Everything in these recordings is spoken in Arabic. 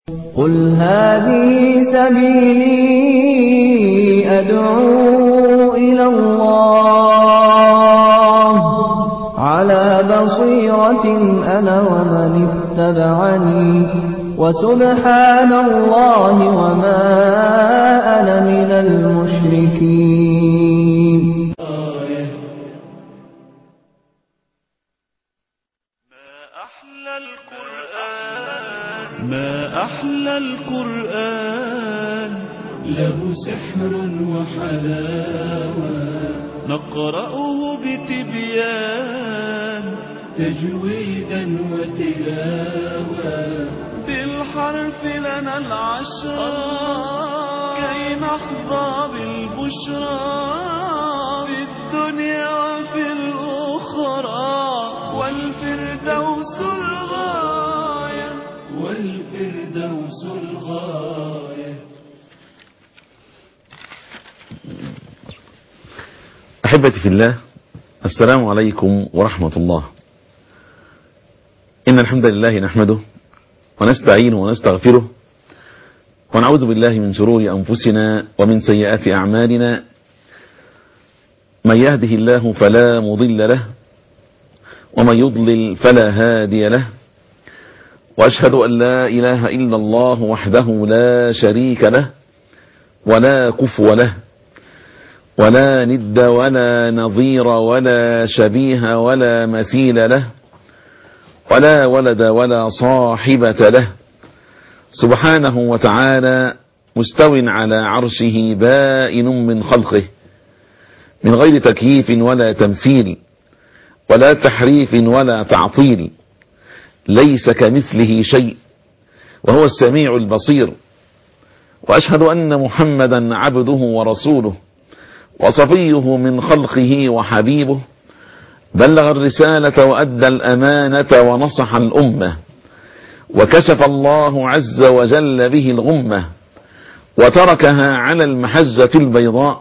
قل هذه سبيلي أدعو إلى الله على بصيرة أنا ومن اتبعني وسبحان الله وما أنا من المشركين. ما أحلى القرآن له سحر وحلاوة نقرأه بتبيان تجويدا وتلاوة بالحرف لنا العشرة كي نحظى بالبشرى في الدنيا وفي الأخرى والفردوس الغاية. أحبتي في الله، السلام عليكم ورحمة الله. إن الحمد لله نحمده ونستعينه ونستغفره ونعوذ بالله من شرور أنفسنا ومن سيئات أعمالنا. من يهده الله فلا مضل له ومن يضلل فلا هادي له، وأشهد أن لا إله إلا الله وحده لا شريك له ولا كفو له ولا ند ولا نظير ولا شبيه ولا مثيل له ولا ولد ولا صاحبة له، سبحانه وتعالى مستو على عرشه بائن من خلقه من غير تكييف ولا تمثيل ولا تحريف ولا تعطيل، ليس كمثله شيء وهو السميع البصير. وأشهد أن محمدا عبده ورسوله وصفيه من خلقه وحبيبه، بلغ الرسالة وأدى الأمانة ونصح الأمة، وكشف الله عز وجل به الغمة، وتركها على المحجة البيضاء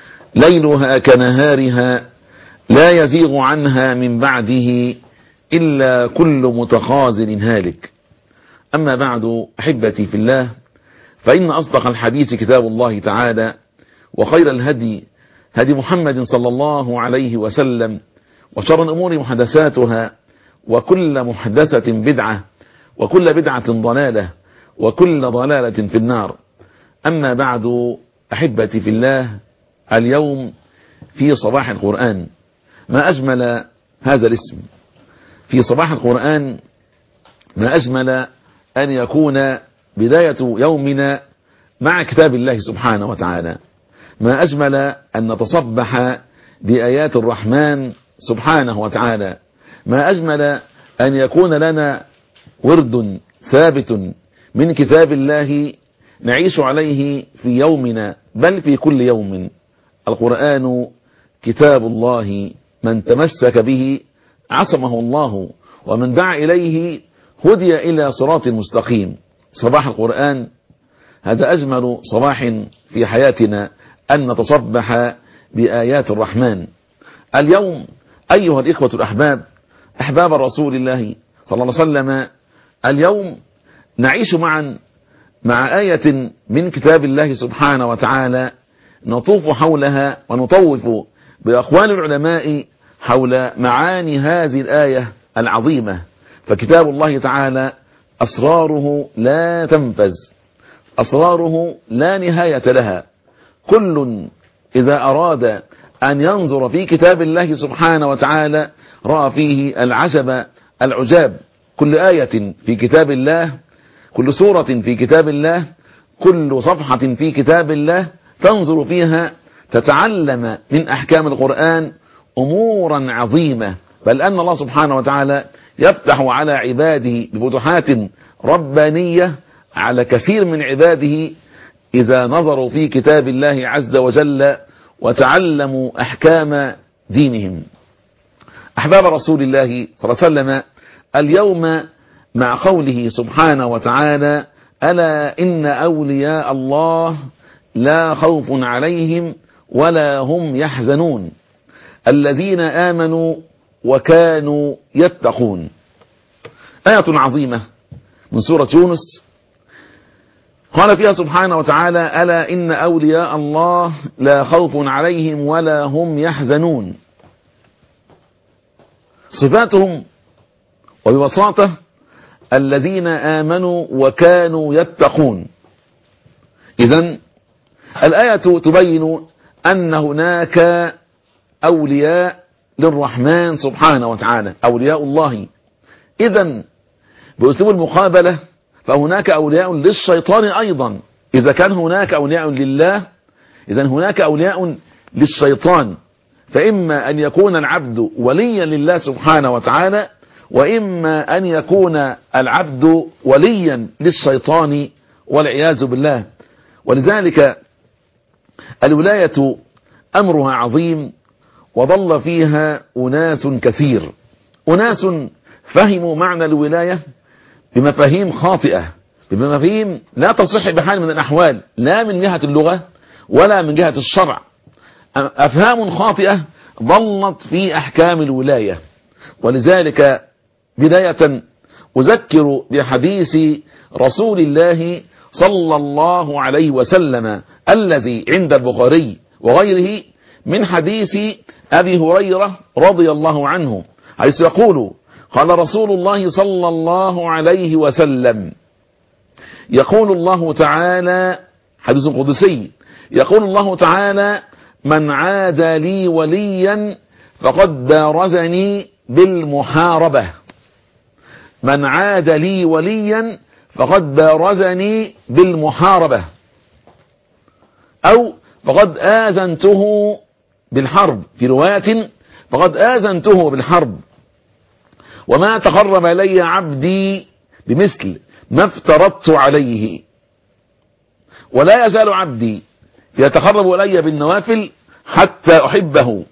ليلها كنهارها لا يزيغ عنها من بعده إلا كل متخاذل هالك. أما بعد، أحبتي في الله، فإن أصدق الحديث كتاب الله تعالى، وخير الهدي هدي محمد صلى الله عليه وسلم، وشر الأمور محدثاتها، وكل محدثة بدعة، وكل بدعة ضلالة، وكل ضلالة في النار. أما بعد، أحبتي في الله، اليوم في صباح القرآن. ما أجمل هذا الاسم في صباح القرآن، ما أجمل أن يكون بداية يومنا مع كتاب الله سبحانه وتعالى، ما أجمل أن نتصبح بآيات الرحمن سبحانه وتعالى، ما أجمل أن يكون لنا ورد ثابت من كتاب الله نعيش عليه في يومنا، بل في كل يوم. القرآن كتاب الله، من تمسك به عصمه الله، ومن دعا إليه هدي إلى صراط مستقيم. صباح القرآن هذا أجمل صباح في حياتنا، أن نتصبح بآيات الرحمن. اليوم أيها الإخوة الأحباب، أحباب رسول الله صلى الله عليه وسلم، اليوم نعيش معا مع آية من كتاب الله سبحانه وتعالى، نطوف حولها ونطوف بأقوال العلماء حول معاني هذه الآية العظيمة. فكتاب الله تعالى أسراره لا تنفذ، أسراره لا نهاية لها. كل إذا أراد أن ينظر في كتاب الله سبحانه وتعالى رأى فيه العجب العجاب. كل آية في كتاب الله، كل سورة في كتاب الله، كل صفحة في كتاب الله تنظر فيها تتعلم من أحكام القرآن أمورا عظيمة، بل أن الله سبحانه وتعالى يفتح على عباده بفتوحات ربانية على كثير من عباده إذا نظروا في كتاب الله عز وجل وتعلموا أحكام دينهم. أحباب رسول الله صلى الله عليه وسلم، اليوم مع قوله سبحانه وتعالى: ألا إن أولياء الله لا خوف عليهم ولا هم يحزنون الذين آمنوا وكانوا يتقون. آية عظيمة من سورة يونس قال فيها سبحانه وتعالى: ألا إن أولياء الله لا خوف عليهم ولا هم يحزنون. صفاتهم وببساطة الذين آمنوا وكانوا يتقون. إذن الآية تبين أن هناك أولياء للرحمن سبحانه وتعالى، أولياء الله. إذن بأسلوب المقابلة فهناك أولياء للشيطان أيضا. إذا كان هناك أولياء لله، إذن هناك أولياء للشيطان. فإما أن يكون العبد وليا لله سبحانه وتعالى، وإما أن يكون العبد وليا للشيطان والعياذ بالله. ولذلك الولاية أمرها عظيم، وضل فيها أناس كثير، أناس فهموا معنى الولاية بمفاهيم خاطئة، بمفاهيم لا تصح بحال من الأحوال، لا من جهة اللغة ولا من جهة الشرع. أفهام خاطئة ضلت في أحكام الولاية. ولذلك بداية أذكر بحديث رسول الله صلى الله عليه وسلم الذي عند البخاري وغيره من حديث أبي هريرة رضي الله عنه، حيث يقول: قال رسول الله صلى الله عليه وسلم: يقول الله تعالى، حديث قدسي، يقول الله تعالى: من عادى لي وليا فقد بارزني بالمحاربة. من عاد لي وليا فقد بارزني بالمحاربة، أو فقد آذنته بالحرب، في رواية فقد آذنته بالحرب. وما تقرب إلي عبدي بمثل ما افترضت عليه، ولا يزال عبدي يتقرب إلي بالنوافل حتى أحبه،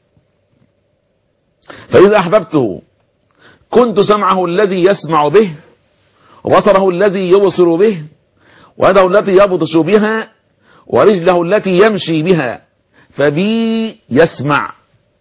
فإذا أحببته كنت سمعه الذي يسمع به، وبصره الذي يبصر به، ويده التي يبطش بها، ورجله التي يمشي بها. فبي يسمع،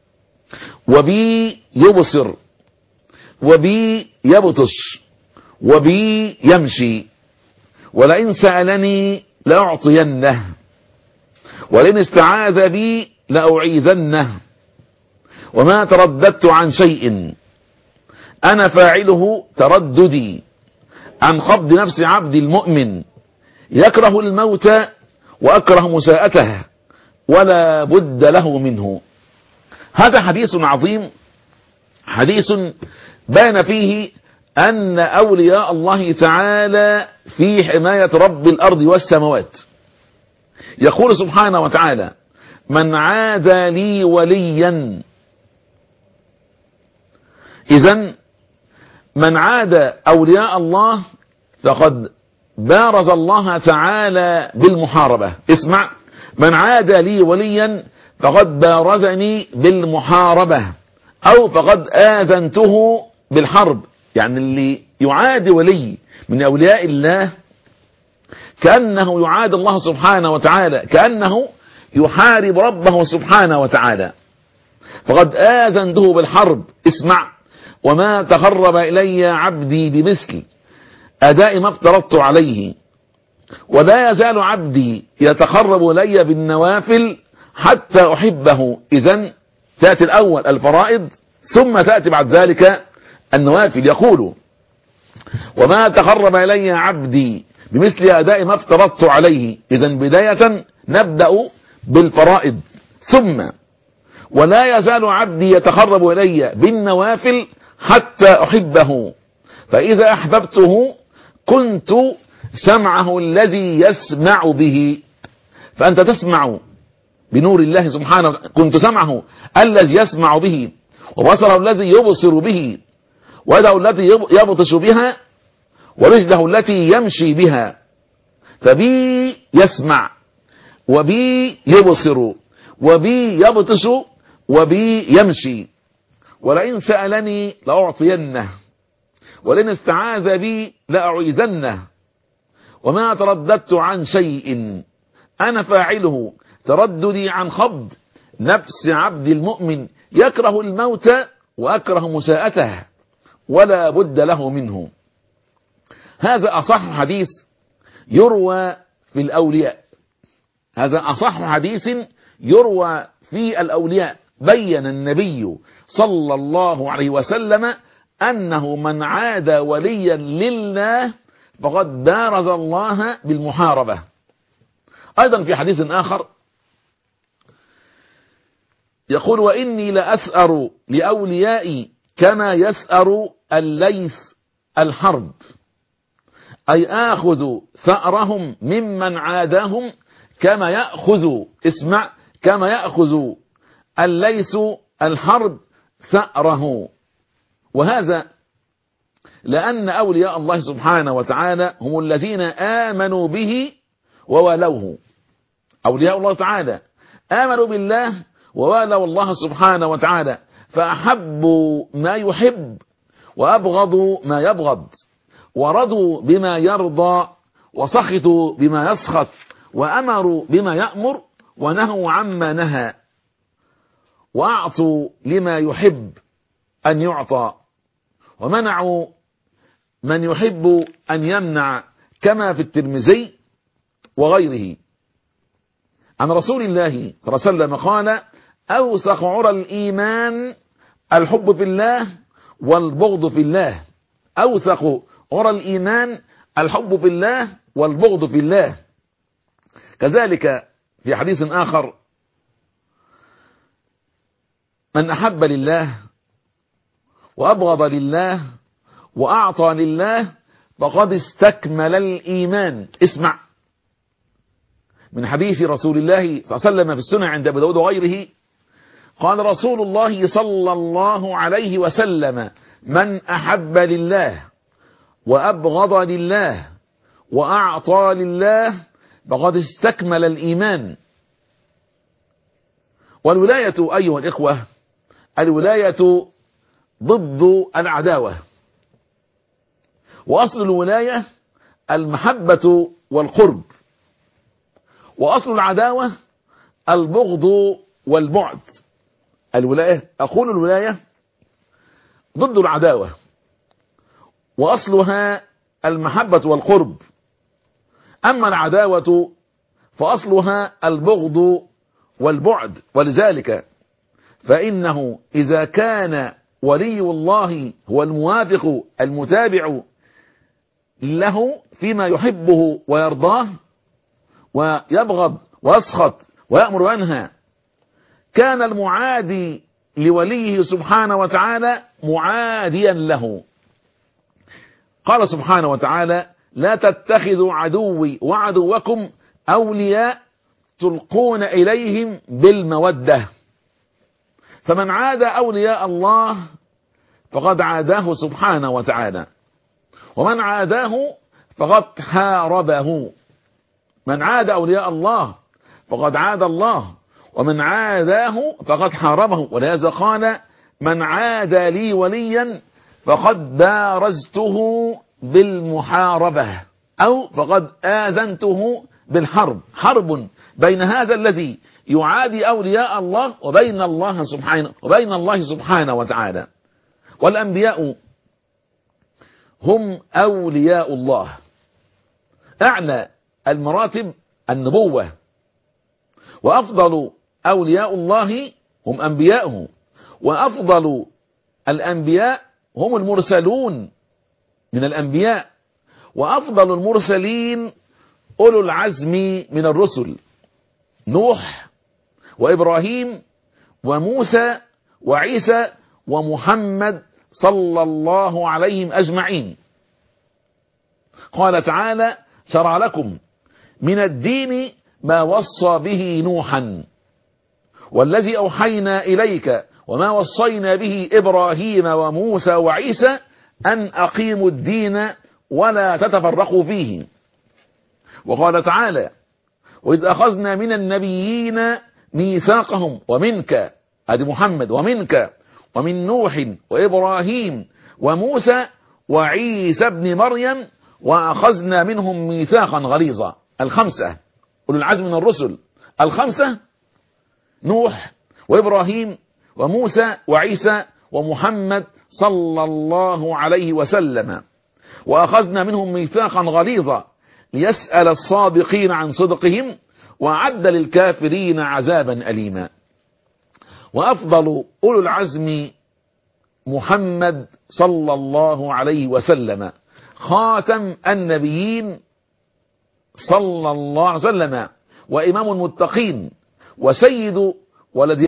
وبي يبصر، وبي يبطش، وبي يمشي. ولئن سألني لأعطينه، ولئن استعاذ بي لأعيذنه. وما ترددت عن شيء أنا فاعله ترددي عن خبض نفس عبد المؤمن يكره الموت وأكره مساءته ولا بد له منه. هذا حديث عظيم، حديث بان فيه أن أولياء الله تعالى في حماية رب الأرض والسماوات. يقول سبحانه وتعالى: من عادى لي وليا. إذن من عاد أولياء الله فقد بارز الله تعالى بالمحاربة. اسمع: من عاد لي وليا فقد بارزني بالمحاربة، أو فقد آذنته بالحرب. يعني اللي يعاد ولي من أولياء الله كأنه يعاد الله سبحانه وتعالى، كأنه يحارب ربه سبحانه وتعالى. فقد آذنته بالحرب. اسمع: وما تقرب إلي عبدي بمثل أداء ما افترضت عليه، ولا يزال عبدي يتقرب إلي بالنوافل حتى أحبه. إذن تأتي الأول الفرائض، ثم تأتي بعد ذلك النوافل. يقول: وما تقرب إلي عبدي بمثل أداء ما افترضت عليه. إذن بداية نبدأ بالفرائض، ثم ولا يزال عبدي يتقرب إلي بالنوافل حتى أحبه، فإذا أحببته كنت سمعه الذي يسمع به. فأنت تسمع بنور الله سبحانه، كنت سمعه الذي يسمع به، وبصره الذي يبصر به، ويده التي يبطش بها، ورجله التي يمشي بها. فبي يسمع، وبي يبصر، وبي يبطش، وبي يمشي. ولئن سألني لأعطينه، ولئن استعاذ بي لأعيذنه. وما ترددت عن شيء أنا فاعله ترددي عن خبض نفس عبد المؤمن يكره الموت وأكره مساءته ولا بد له منه. هذا أصح حديث يروى في الأولياء. هذا أصح حديث يروى في الأولياء. بين النبي صلى الله عليه وسلم أنه من عاد وليا لله فقد بارز الله بالمحاربة. أيضا في حديث آخر يقول: وإني لأثأر لأوليائي كما يثأر الليث الحرب، أي آخذ ثأرهم ممن عاداهم كما يأخذ، اسمع، كما يأخذ الليث الحرب ثأره. وهذا لأن أولياء الله سبحانه وتعالى هم الذين آمنوا به ووالوه. أولياء الله تعالى آمنوا بالله ووالوا الله سبحانه وتعالى، فأحبوا ما يحب وأبغضوا ما يبغض، ورضوا بما يرضى وسخطوا بما يسخط، وأمروا بما يأمر ونهوا عما نهى، وأعطوا لما يحب أن يعطى، ومنعوا من يحب أن يمنع، كما في الترمذي وغيره عن رسول الله صلى الله عليه وسلم قال: أوثق عرى الإيمان الحب في الله والبغض في الله. أوثق عرى الإيمان الحب في الله والبغض في الله. كذلك في حديث آخر: من أحب لله وأبغض لله وأعطى لله فقد استكمل الإيمان. اسمع، من حديث رسول الله صلى الله عليه وسلم في السنة عند أبي داود وغيره، قال رسول الله صلى الله عليه وسلم: من أحب لله وأبغض لله وأعطى لله فقد استكمل الإيمان. والولاية أيها الإخوة، الولاية ضد العداوة، وأصل الولاية المحبة والقرب، وأصل العداوة البغض والبعد. أقول الولاية ضد العداوة، وأصلها المحبة والقرب. أما العداوة فأصلها البغض والبعد. ولذلك فإنه إذا كان ولي الله هو الموافق المتابع له فيما يحبه ويرضاه ويبغض ويسخط ويأمر وينهى، كان المعادي لوليه سبحانه وتعالى معاديا له. قال سبحانه وتعالى: لا تتخذوا عدوي وعدوكم أولياء تلقون إليهم بالمودة. فمن عاد أولياء الله فقد عاداه سبحانه وتعالى، ومن عاداه فقد حاربه. من عاد أولياء الله فقد عاد الله، ومن عاداه فقد حاربه. ولهذا قال: من عاد لي وليا فقد بارزته بالمحاربة، أو فقد آذنته بالحرب. حرب بين هذا الذي يعادي أولياء الله وبين الله سبحانه وتعالى. والأنبياء هم أولياء الله. أعلى المراتب النبوة، وأفضل أولياء الله هم أنبياؤه، وأفضل الأنبياء هم المرسلون من الأنبياء، وأفضل المرسلين أولو العزم من الرسل: نوح وإبراهيم وموسى وعيسى ومحمد صلى الله عليهم أجمعين. قال تعالى: شرع لكم من الدين ما وصى به نوحا والذي أوحينا إليك وما وصينا به إبراهيم وموسى وعيسى أن أقيموا الدين ولا تتفرقوا فيه. وقال تعالى: وإذ أخذنا من النبيين ميثاقهم ومنك، هذه محمد، ومنك ومن نوح وإبراهيم وموسى وعيسى ابن مريم وأخذنا منهم ميثاقا غليظا. الخمسة أولو العزم من الرسل، الخمسة: نوح وإبراهيم وموسى وعيسى ومحمد صلى الله عليه وسلم. وأخذنا منهم ميثاقا غليظا، ليسأل الصادقين عن صدقهم وأعد للكافرين عذابا أليما. وأفضل أولو العزم محمد صلى الله عليه وسلم خاتم النبيين صلى الله عليه وسلم وإمام المتقين وسيد ولد